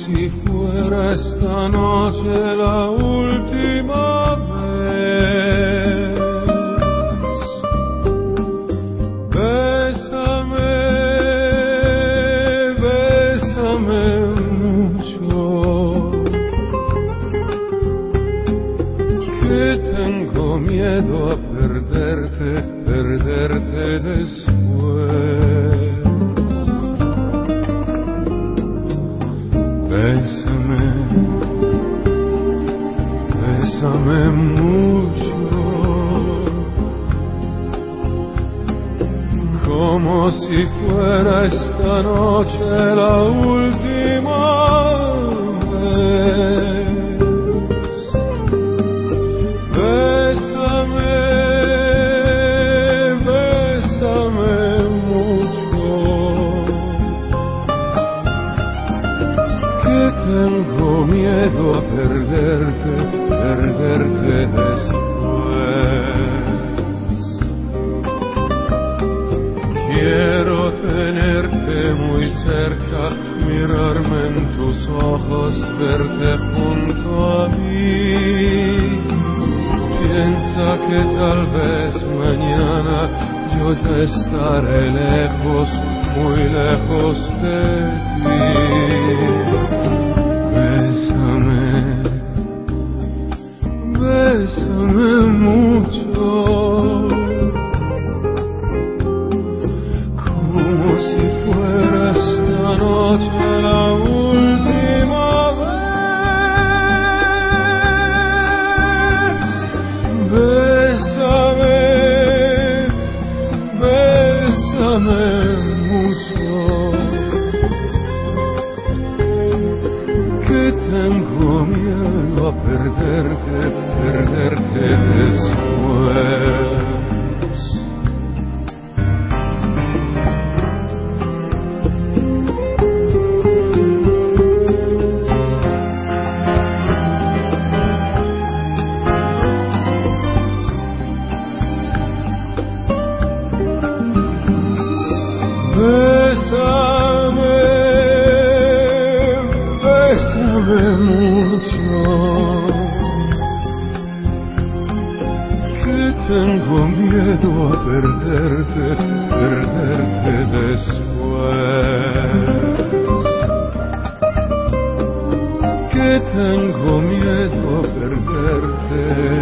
si fuera esta noche la última vez. Bésame, bésame mucho, que tengo miedo a perderte, perderte después. Bésame, bésame mucho, como si fuera esta noche la última vez. Bésame, bésame mucho, que tengo miedo a perderte, perderte después. Quiero tenerte muy cerca, mirarme en tus ojos, verte junto a mí. Piensa que tal vez mañana yo ya estaré lejos, muy lejos de ti. Bésame, bésame mucho, como si fuera esta noche la última vez. Bésame, bésame mucho, que tengo miedo a perderte, perderte después. Bésame, bésame mucho, que tengo miedo a perderte, perderte después. Que tengo miedo a perderte